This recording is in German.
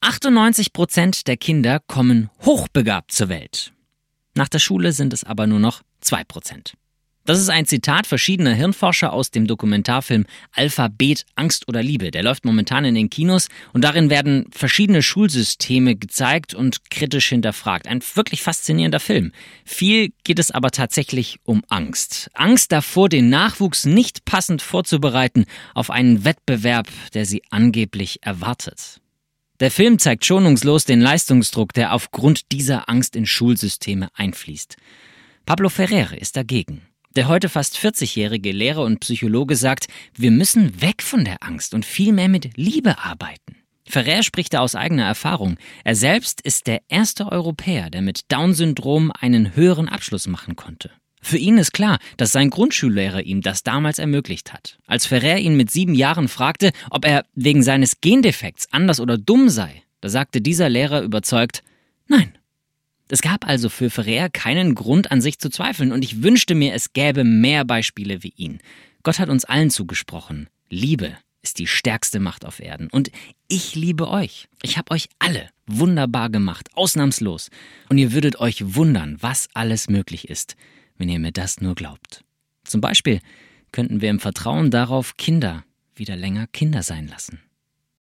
98% der Kinder kommen hochbegabt zur Welt. Nach der Schule sind es aber nur noch 2%. Das ist ein Zitat verschiedener Hirnforscher aus dem Dokumentarfilm Alphabet, Angst oder Liebe. Der läuft momentan in den Kinos und darin werden verschiedene Schulsysteme gezeigt und kritisch hinterfragt. Ein wirklich faszinierender Film. Viel geht es aber tatsächlich um Angst. Angst davor, den Nachwuchs nicht passend vorzubereiten auf einen Wettbewerb, der sie angeblich erwartet. Der Film zeigt schonungslos den Leistungsdruck, der aufgrund dieser Angst in Schulsysteme einfließt. Pablo Freire ist dagegen. Der heute fast 40-jährige Lehrer und Psychologe sagt, wir müssen weg von der Angst und viel mehr mit Liebe arbeiten. Freire spricht da aus eigener Erfahrung. Er selbst ist der erste Europäer, der mit Down-Syndrom einen höheren Abschluss machen konnte. Für ihn ist klar, dass sein Grundschullehrer ihm das damals ermöglicht hat. Als Freire ihn mit 7 Jahren fragte, ob er wegen seines Gendefekts anders oder dumm sei, da sagte dieser Lehrer überzeugt, nein. Es gab also für Freire keinen Grund an sich zu zweifeln und ich wünschte mir, es gäbe mehr Beispiele wie ihn. Gott hat uns allen zugesprochen, Liebe ist die stärkste Macht auf Erden und ich liebe euch. Ich habe euch alle wunderbar gemacht, ausnahmslos. Und ihr würdet euch wundern, was alles möglich ist, wenn ihr mir das nur glaubt. Zum Beispiel könnten wir im Vertrauen darauf Kinder wieder länger Kinder sein lassen.